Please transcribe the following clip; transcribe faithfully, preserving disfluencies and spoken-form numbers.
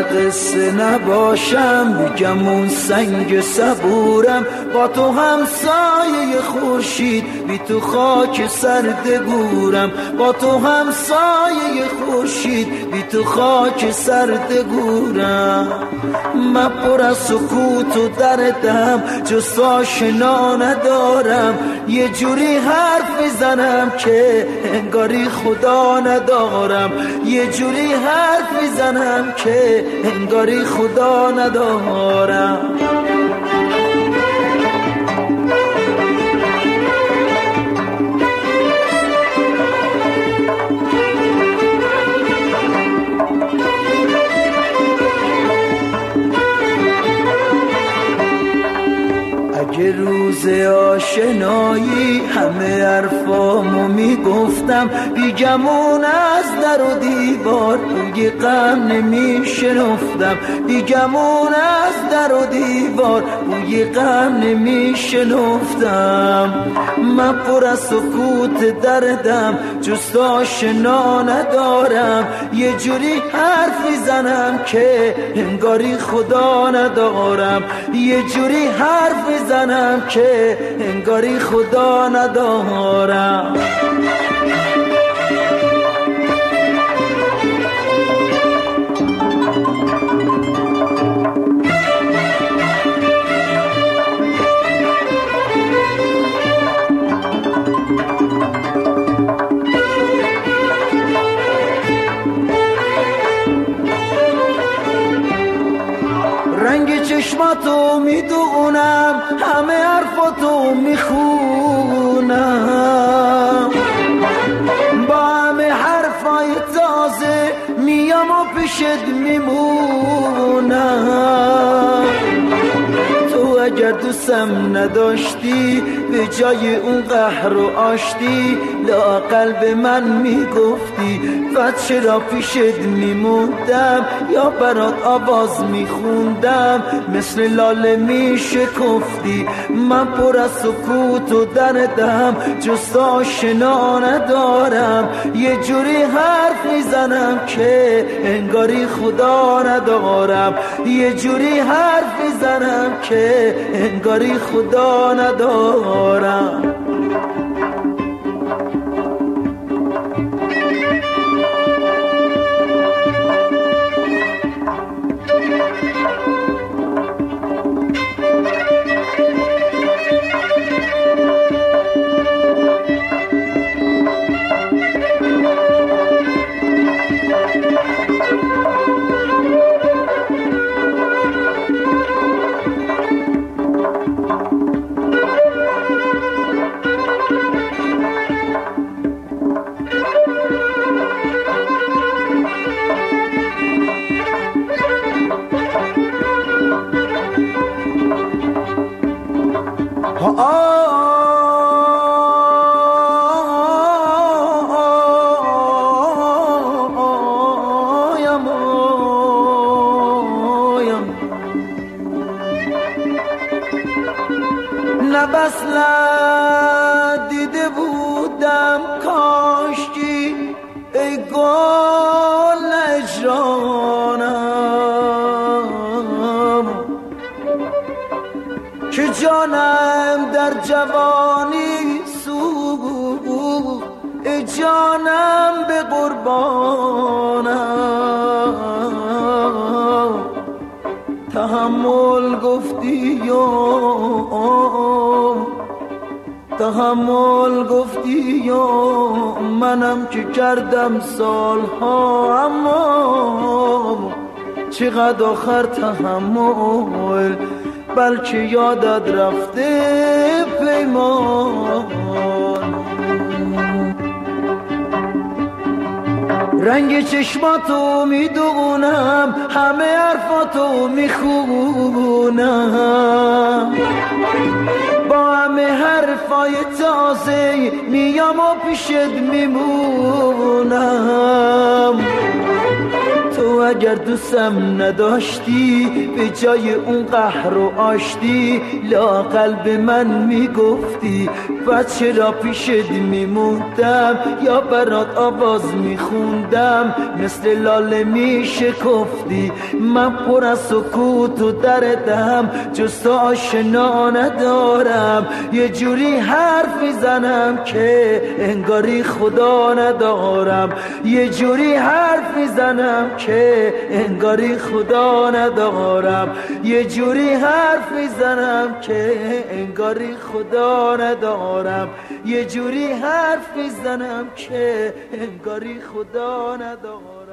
قصه نباشم، بگم اون سنگ صبورم، با تو همسایه خورشید، بی تو خاک سرد گورم، با تو همسایه خورشید، بی تو خاک سرد گورم. من پر از سکوت و دردم، جز آشنا ندارم، یه جوری حرف میزنم که انگاری خدا ندارم، یه جوری حرف میزنم که انگاری خدا ندارم. اگه روز آشنایی همه حرفامو میگفتم، بیگمون از در و دیوار بوی غم نمیشنفتم، بیگمون از در و دیوار بوی غم نمیشنفتم. من پر از سکوت دردم، جز آشنا ندارم، یه جوری حرف میزنم که انگاری خدا ندارم، یه جوری حرف میزنم که انگاری خدا ندارم. رنگ چشماتو میدونم، همه حرفاتو میخونم، با همه حرفای تازه میام و پیشت میمونم. تو اگر دوستم نداشتی، به جای اون قهر و آشتی، لااقل به من میگفتی، و چرا پیشت میموندم، یا برات آواز میخوندم، مثل لاله میشکفتی. من پر از سکوت و دردم، جز آشنا ندارم، یه جوری حرف میزنم که انگاری خدا ندارم، یه جوری حرف میزنم که انگاری خدا ندارم. نبسلت دیده بودم کاشکی، ای گل اجرانم، که جانم در جوانی سوخت، ای جانم به قربانم. تحمل گفتی یا تحمل گفتی یا منم که کردم سالها، اما چقدر آخر تحمل، بلکه یادت رفته پیمان. رنگ چشماتو میدونم، همه حرفاتو میخونم، با همه حرفای تازه میام و پیشت میمونم. تو اگر دوستم نداشتی، به جای اون قهر و آشتی، لااقل به من میگفتی، بچه را پیشت میموندم یا برات آواز میخوندم، مثل لاله میشکفتی. من پر از سکوت و دردم، جز تو آشنا ندارم. یه جوری حرف میزنم که انگاری خدا ندارم، یه جوری حرف میزنم که انگاری خدا ندارم، یه جوری حرف میزنم که انگاری خدا ندارم، یه جوری حرف میزنم که انگاری خدا ندارم.